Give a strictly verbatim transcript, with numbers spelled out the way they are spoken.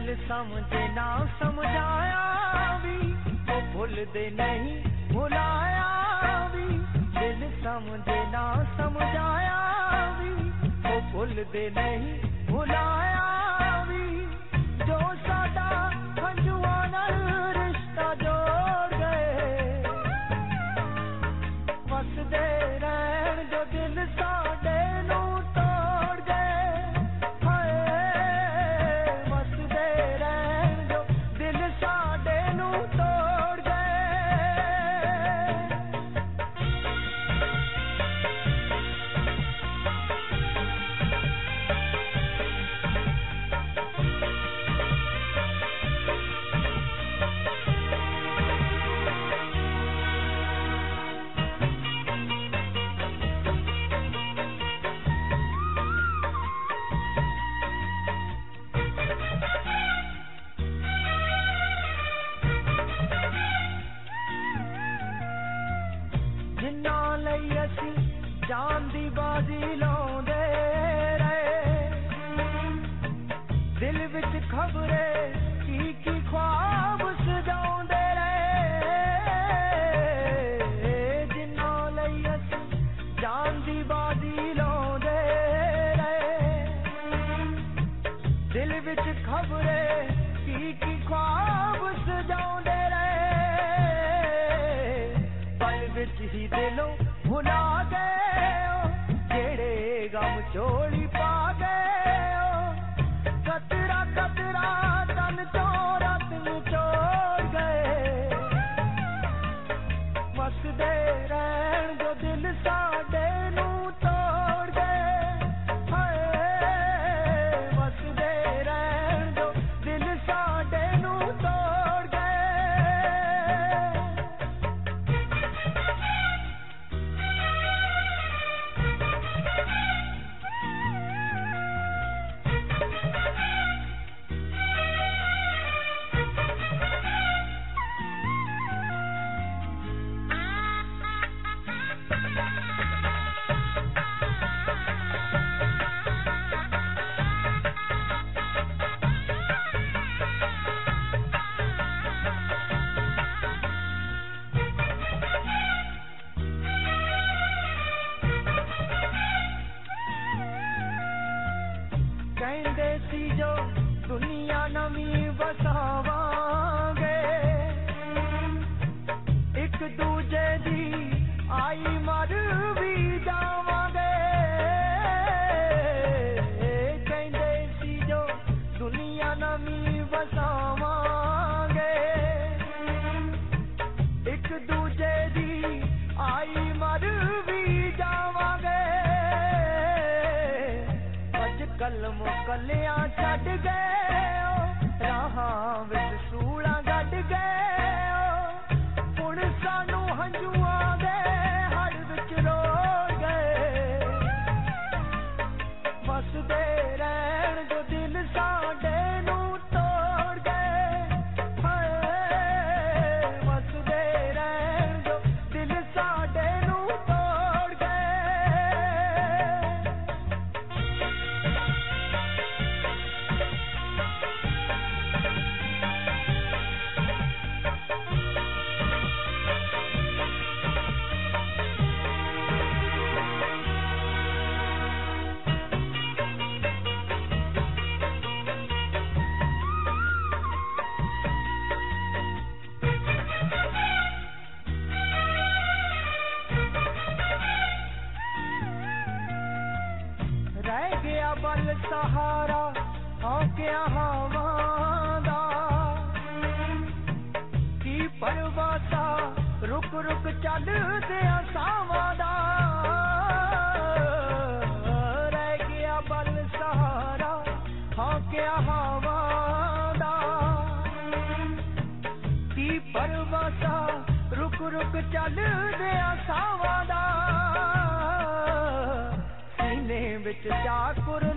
दिल समझे ना समझाया भी वो भूलते नहीं भुलाया भी दिल समझे ना समझाया भी वो भूलते नहीं भुलाया भी जो साडा हंजुआ नाल रिश्ता जोड़ गए वसदे रहन जो दिल साडे नू तोड़ गए हाय वसदे रहन जो दिल साडे नू तोड़ गए जिन्ना लई असी जान दी बाजी लाउंदे रहे दिल विच खबरे की की ख्वाब सजाउंदे रहे जिन्ना लई असी जान दी बाजी लाउंदे रहे दिल विच खबरे की की ख्वाब सजाउंदे विच ही दिलों भुला गए जेड़े गम चोली पा गए कतरा कतरा तन चोरा तुम छोड़ गए वसदे रहन जो दिल साडे नू तोड़ गए हाय वसदे रहन जो दिल साडे नू तोड़ गए कहंदे सी जो दुनिया नवी वसावांगे एक दूजे दी आई मर भी जावांगे कहंदे सी जो दुनिया नवी वसावांगे एक दूजे दी आई मर भी जावांगे कलम कलियां छड़ गए राहां विच सूलां गड्ड गए हुण सानू हंजुआं दे हड़ विच रोड़ गए वसदे रहन जो दिल साडे नू तोड़ गए हाय वसदे रहन जो दिल साडे नू तोड़ गए रह गया बल सहारा हौकिया हवां दा की परवासा रुक रुक चलदे सावां दा रह गया बल सहारा हौकिया हवां दा की परवासा रुक रुक चलदे सावां दा सीने विच चाकुर